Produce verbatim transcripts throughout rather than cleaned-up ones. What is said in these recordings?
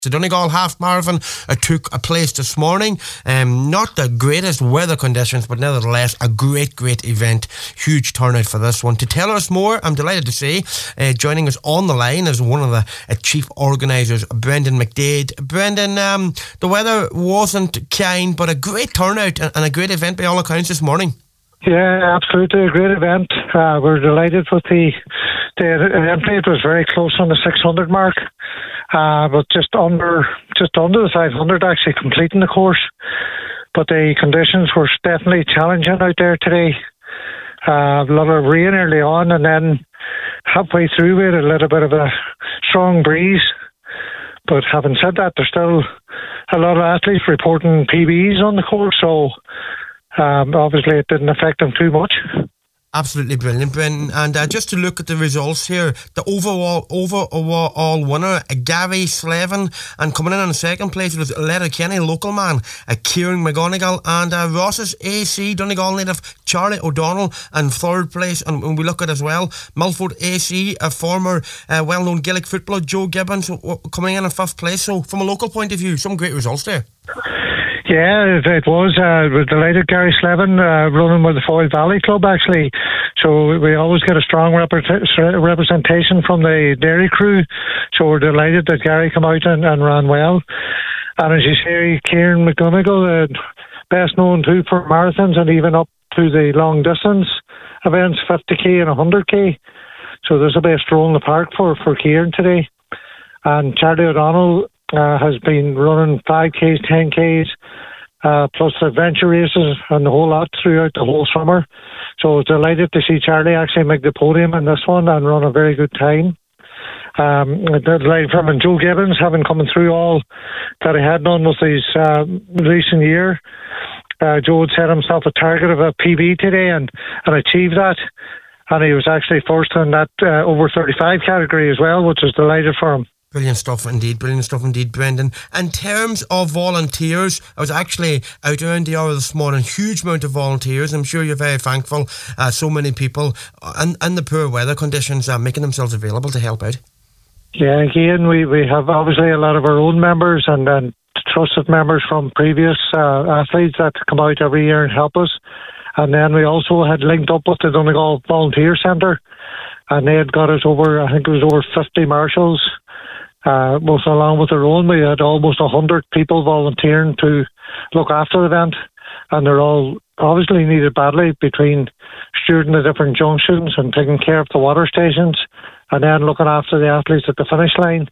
The Donegal Half Marathon uh, took a place this morning. Um, not the greatest weather conditions, but nevertheless a great, great event. Huge turnout for this one. To tell us more, I'm delighted to say, uh, joining us on the line is one of the uh, chief organisers, Brendan McDade. Brendan, um, the weather wasn't kind, but a great turnout and a great event by all accounts this morning. Yeah, absolutely a great event. Uh, we're delighted with the the event. It was very close on the six hundred mark, uh, but just under just under the five hundred actually completing the course. But the conditions were definitely challenging out there today. Uh, a lot of rain early on, and then halfway through we had a little bit of a strong breeze. But having said that, there's still a lot of athletes reporting P Bs on the course, so Um, obviously it didn't affect them too much. Absolutely brilliant, Brendan. And uh, just to look at the results here, the overall overall winner, uh, Gary Slevin, and coming in on the second place was Letterkenny local man, uh, Kieran McGonigal, and uh, Ross's A C Donegal native Charlie O'Donnell, and third place. And when we look at as well, Milford A C, a former uh, well-known Gaelic footballer, Joe Gibbons, uh, coming in in fifth place. So from a local point of view, some great results there. Yeah, it, it was. Uh, we're delighted. Gary Slevin uh, running with the Foyle Valley Club, actually. So we always get a strong rep- representation from the dairy crew. So we're delighted that Gary came out and, and ran well. And as you say, Kieran McGonigal, uh, best known too for marathons and even up to the long distance events, fifty k and one hundred k. So this will be a stroll in the park for, for Kieran today. And Charlie O'Donnell Uh, has been running five Ks, ten Ks, uh, plus adventure races and the whole lot throughout the whole summer. So I was delighted to see Charlie actually make the podium in this one and run a very good time. Um, delighted from and Joe Gibbons, having come through all that he had done with his uh, recent year. Uh, Joe had set himself a target of a P B today and, and achieved that. And he was actually first in that uh, over thirty-five category as well, which was delighted for him. Brilliant stuff indeed, brilliant stuff indeed, Brendan. In terms of volunteers, I was actually out around the hour this morning, huge amount of volunteers. I'm sure you're very thankful. Uh, so many people and, and the poor weather conditions are uh, making themselves available to help out. Yeah, again, we, we have obviously a lot of our own members and, and trusted members from previous uh, athletes that come out every year and help us. And then we also had linked up with the Donegal Volunteer Centre, and they had got us over, I think it was over fifty marshals. Uh, most along with their own, we had almost one hundred people volunteering to look after the event, and they're all obviously needed badly between stewarding the different junctions and taking care of the water stations and then looking after the athletes at the finish line.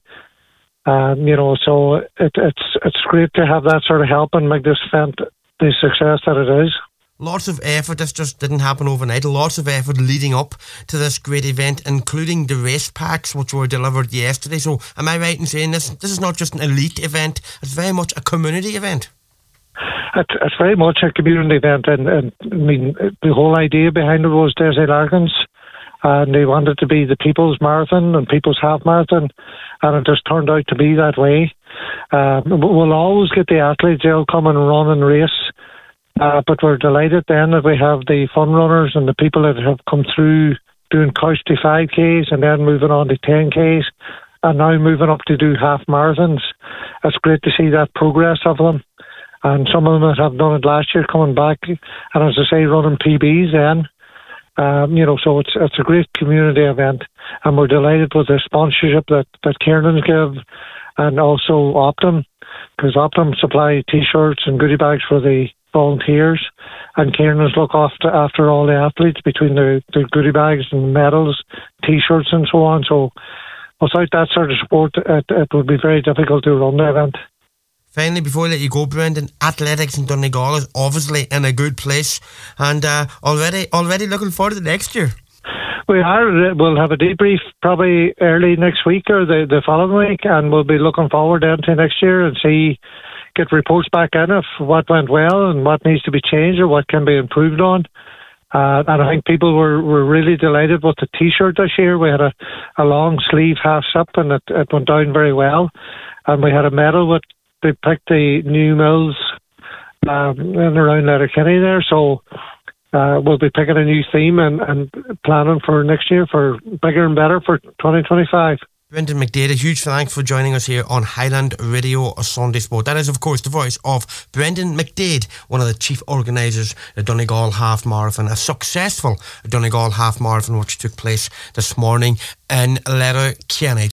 Um, you know, so it, it's it's great to have that sort of help and make this event the success that it is. Lots of effort. This just didn't happen overnight. Lots of effort leading up to this great event, including the race packs which were delivered yesterday. So am I right in saying this this is not just an elite event, it's very much a community event? It's, it's very much a community event, and, and I mean the whole idea behind it was Desiree Larkins, and they wanted to be the people's marathon and people's half marathon, and it just turned out to be that way. Uh, we'll always get the athletes, they'll come and run and race. Uh, but we're delighted then that we have the fun runners and the people that have come through doing couch to five Ks and then moving on to ten Ks and now moving up to do half marathons. It's great to see that progress of them. And some of them that have done it last year coming back and, as I say, running P Bs then. Um, you know, so it's it's a great community event, and we're delighted with the sponsorship that, that Kieran give, and also Optum, because Optum supply T-shirts and goodie bags for the volunteers, and Kieran has looked after after all the athletes between the, the goodie bags and medals, T-shirts and so on. So without that sort of support, it, it would be very difficult to run the event. Finally, before I let you go, Brendan, athletics in Donegal is obviously in a good place, and uh, already already looking forward to next year. We are. We'll have a debrief probably early next week or the, the following week, and we'll be looking forward then to next year and see, get reports back in of what went well and what needs to be changed or what can be improved on. Uh, and I think people were, were really delighted with the T-shirt this year. We had a, a long sleeve half zip, and it, it went down very well. And we had a medal with, they picked the new mills um, in and around Letterkenny there. So uh, we'll be picking a new theme and, and planning for next year for bigger and better for twenty twenty-five. Brendan McDade, a huge thanks for joining us here on Highland Radio Sunday Sport. That is, of course, the voice of Brendan McDade, one of the chief organisers of the Donegal Half Marathon, a successful Donegal Half Marathon which took place this morning in Letterkenny.